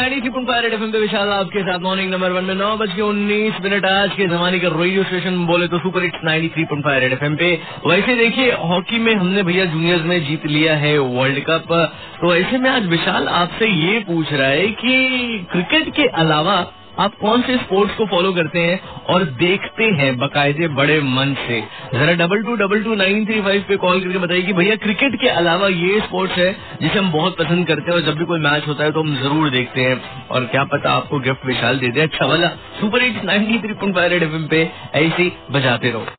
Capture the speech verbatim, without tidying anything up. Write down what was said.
Ninety three point five FM पे विशाल आपके साथ मॉर्निंग नंबर वन में नौ बज के उन्नीस मिनट आज के जमाने का रेडियो स्टेशन बोले तो super hits ninety three point five FM पे। वैसे देखिए हॉकी में हमने भैया जूनियर्स में जीत लिया है वर्ल्ड कप, तो ऐसे में आज विशाल आपसे ये पूछ रहा है कि क्रिकेट के अलावा आप कौन से स्पोर्ट्स को फॉलो करते हैं और देखते हैं बकायदे बड़े मन से। जरा double two double two nine three five पे कॉल करके बताइए कि भैया क्रिकेट के अलावा ये स्पोर्ट्स है जिसे हम बहुत पसंद करते हैं और जब भी कोई मैच होता है तो हम जरूर देखते हैं, और क्या पता आपको गिफ्ट विशाल दे दे अच्छा वाला। Super hits ninety three point five FM पे ऐसे ही बजाते रहो।